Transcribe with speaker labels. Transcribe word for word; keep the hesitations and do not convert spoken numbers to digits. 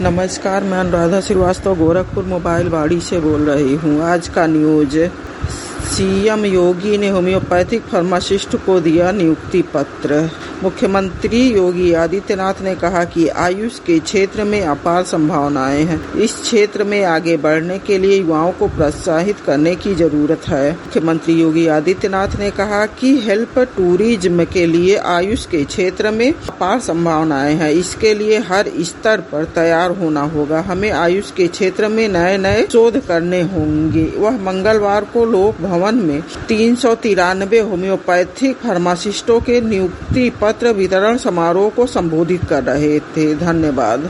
Speaker 1: नमस्कार, मैं अनुराधा श्रीवास्तव गोरखपुर मोबाइल वाड़ी से बोल रही हूँ। आज का न्यूज। सीएम योगी ने होम्योपैथिक फार्मासिस्ट को दिया नियुक्ति पत्र। मुख्यमंत्री योगी आदित्यनाथ ने कहा कि आयुष के क्षेत्र में अपार संभावनाएं हैं। इस क्षेत्र में आगे बढ़ने के लिए युवाओं को प्रोत्साहित करने की जरूरत है। मुख्यमंत्री योगी आदित्यनाथ ने कहा कि हेल्थ टूरिज्म के लिए आयुष के क्षेत्र में अपार संभावनाएं हैं। इसके लिए हर स्तर पर तैयार होना होगा। हमें आयुष के क्षेत्र में नए नए शोध करने होंगे। वह मंगलवार को लोक भवन में तीन सौ तिरानवे होम्योपैथिक फार्मासिस्टों के नियुक्ति पत्र वितरण समारोह को संबोधित कर रहे थे। धन्यवाद।